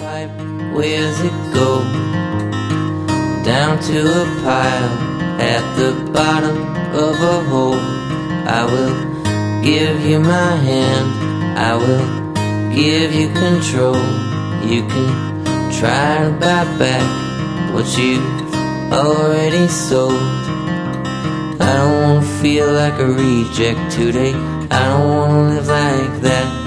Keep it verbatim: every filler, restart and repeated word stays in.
pipe, where's it go? Down to a pile at the bottom of a hole. I will give you my hand, I will give you control. You can try to buy back what you've already sold. I don't wanna feel like a reject today, I don't wanna live like that.